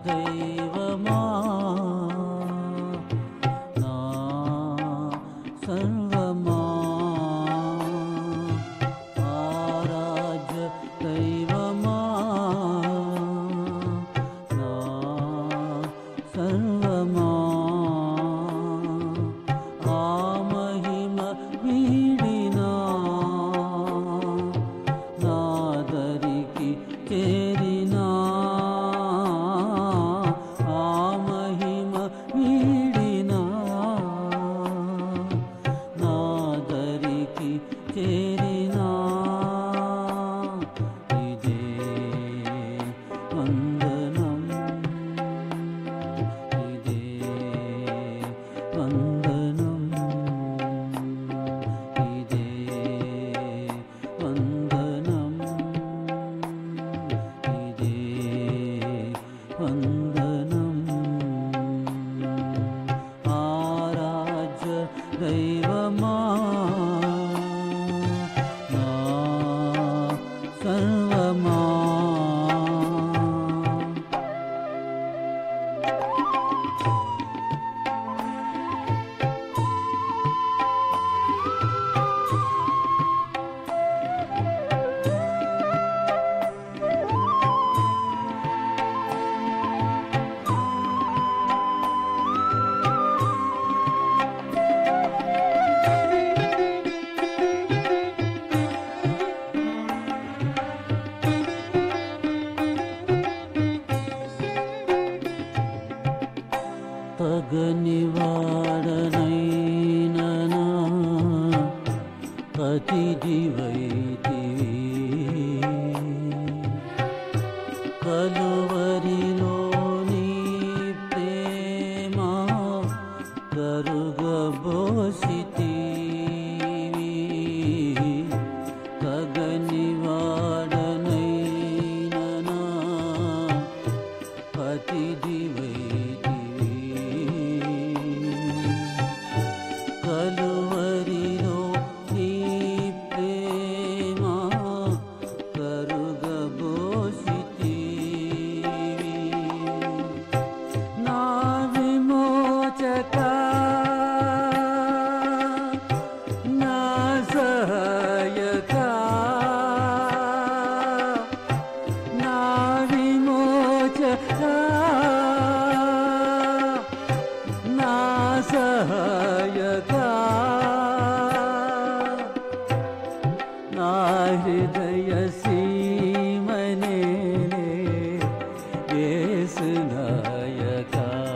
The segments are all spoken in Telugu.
దైవమా నా సర్వమా ఆరాధ్య దైవమా నా సర్వమా ఆ మహిమ వీడినా నాదరికి చేరినా ఆ మహిమ వీడినా నాదరికి చేరినా ఇదే వందనం ఇదే వందనం ఇదే వందనం ఇదే వందనం ఆరాధ్య దైవమా నా సర్వమా తగనివాడనైననా అతిథివైతివి కలువరిలోని ప్రేమ కరుగబోసితివి తగనివాడనైననా అతిథివైతివి కలువరిలో నీ ప్రేమ కరుగబోసితివి నా విమోచక నా సహాయక నా విమోచక నా సహాయక నా హృదయ సీమనే యేసు నాయక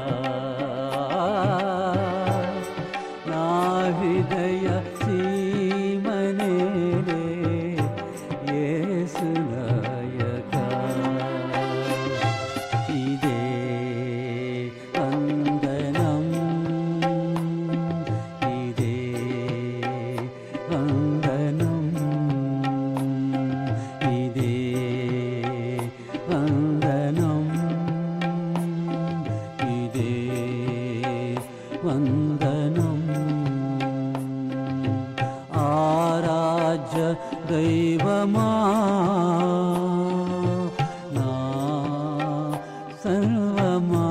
నా హృదయ సీమనే యేసు నాయక ఇదే వందనం ఇదే వందనం ఇదే వందనం ఇదే వందనం ఆరాధ్య దైవమా నా సర్వమా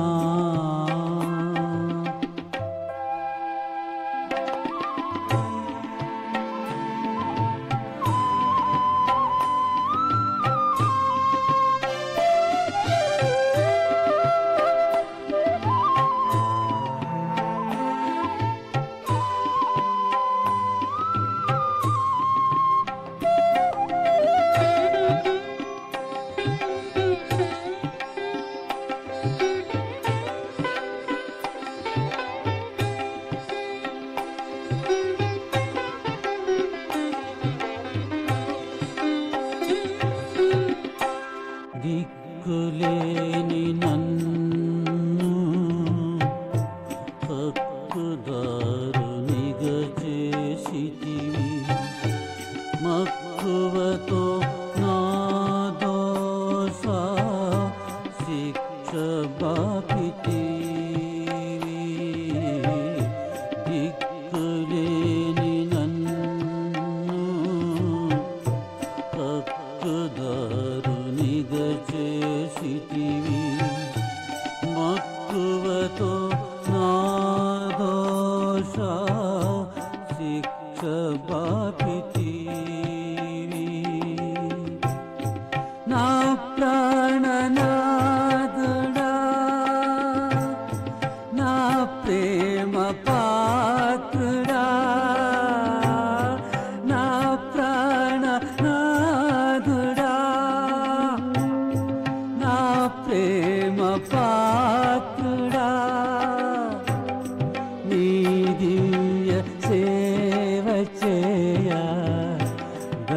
దిక్కులేని నన్ను హక్కుదారునిగా చేసితివి మక్కువతో నా దోష శిక్ష బాపితివి దిక్కులేని నన్ను హక్కుదారునిగా చేసితివి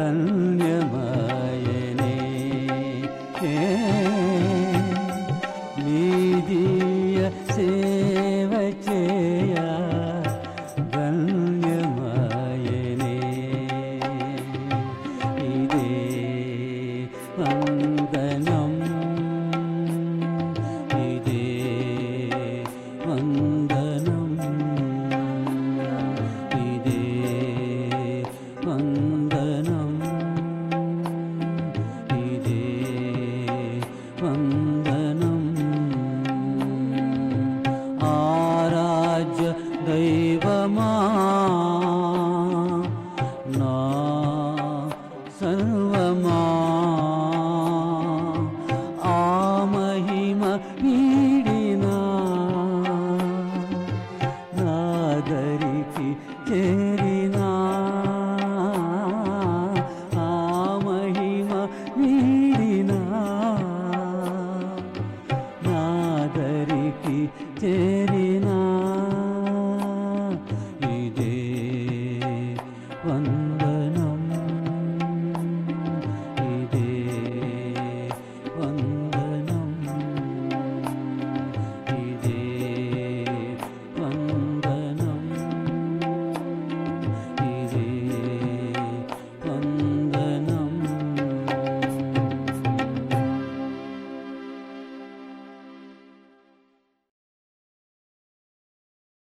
ధన్యమయనే నీదియ సేవ చేయ ధన్యమయనే ఇదే వందనం ఇదే వందనం ఇదే వందనం ఇదే వందనం ఆరాధ్య దైవమా నా సర్వమా ఆ మహిమ వీడినా నాదరికి చేరినా ఆ మహిమ వీడినా నాదరికి చేరినా ఇదే వందనం